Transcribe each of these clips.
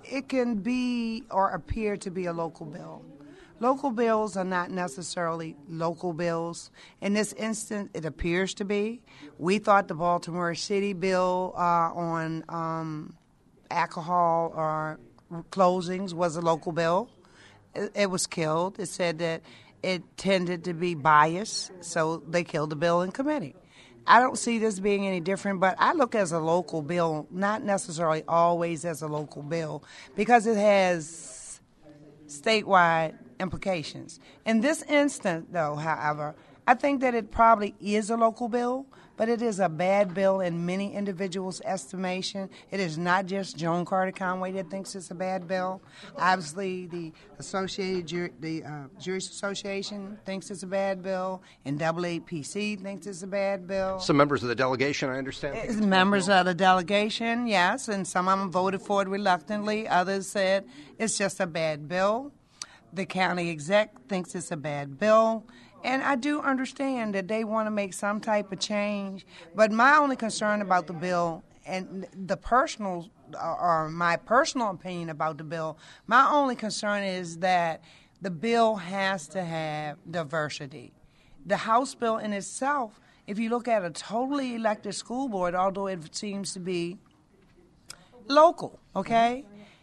it can be or appear to be a local bill. Local bills are not necessarily local bills. In this instance, it appears to be. We thought the Baltimore City bill on alcohol or closings was a local bill. It was killed. It said that it tended to be biased, so they killed the bill in committee. I don't see this being any different, but I look as a local bill, not necessarily always as a local bill, because it has statewide implications. In this instance, though, however, I think that it probably is a local bill, but it is a bad bill in many individuals' estimation. It is not just Joan Carter Conway that thinks it's a bad bill. Obviously, the Jurist Association thinks it's a bad bill, and NAAPC thinks it's a bad bill. Some members of the delegation, I understand. Members of the delegation, yes, and some of them voted for it reluctantly. Others said it's just a bad bill. The county exec thinks it's a bad bill. And I do understand that they want to make some type of change, but my only concern about the bill and the personal, or my personal opinion about the bill, my only concern is that the bill has to have diversity. The House bill in itself, if you look at a totally elected school board, although it seems to be local, okay?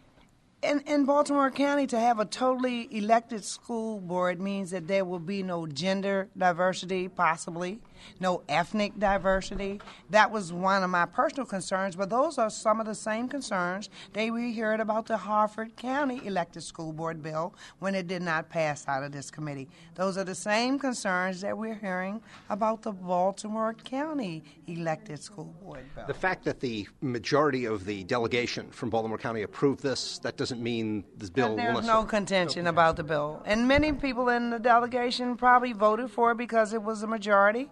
In Baltimore County, to have a totally elected school board means that there will be no gender diversity, possibly, no ethnic diversity. That was one of my personal concerns, but those are some of the same concerns that we heard about the Harford County elected school board bill when it did not pass out of this committee. Those are the same concerns that we're hearing about the Baltimore County elected school board bill. The fact that the majority of the delegation from Baltimore County approved this, that doesn't mean this bill will There's no contention about the bill. And many people in the delegation probably voted for it because it was a majority,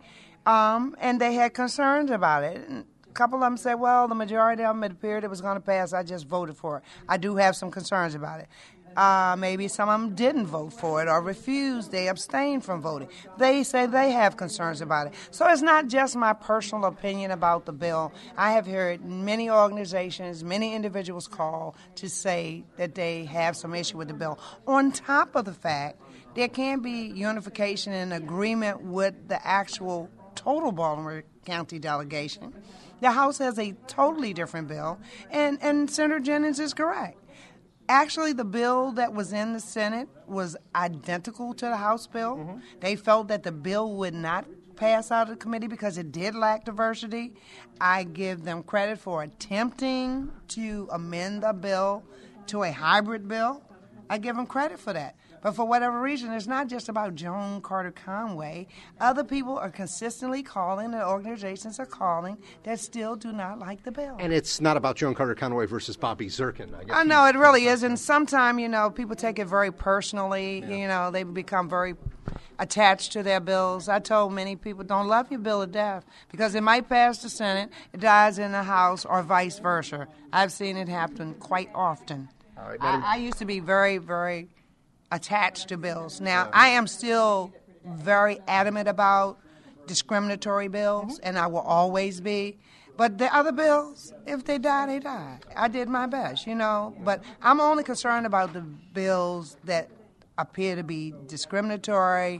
and they had concerns about it. And a couple of them said, well, the majority of them, it appeared it was going to pass. I just voted for it. I do have some concerns about it. Maybe some of them didn't vote for it or refused. They abstained from voting. They say they have concerns about it. So it's not just my personal opinion about the bill. I have heard many organizations, many individuals call to say that they have some issue with the bill. On top of the fact, there can be unification and agreement with the actual total Baltimore County delegation. The House has a totally different bill, and Senator Jennings is correct. Actually, the bill that was in the Senate was identical to the House bill. Mm-hmm. They felt that the bill would not pass out of the committee because it did lack diversity. I give them credit for attempting to amend the bill to a hybrid bill. I give them credit for that. But for whatever reason, it's not just about Joan Carter Conway. Other people are consistently calling, and organizations are calling, that still do not like the bill. And it's not about Joan Carter Conway versus Bobby Zirkin, I guess. I know, it really is. And sometimes, people take it very personally. Yeah. They become very attached to their bills. I told many people, don't love your bill to death, because it might pass the Senate, it dies in the House, or vice versa. I've seen it happen quite often. All right, I used to be very, very attached to bills. Now, I am still very adamant about discriminatory bills, and I will always be. But the other bills, if they die, they die. I did my best, But I'm only concerned about the bills that appear to be discriminatory,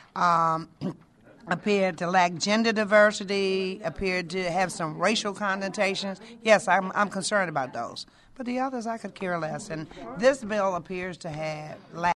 appear to lack gender diversity, appear to have some racial connotations. Yes, I'm concerned about those. But the others, I could care less. And this bill appears to have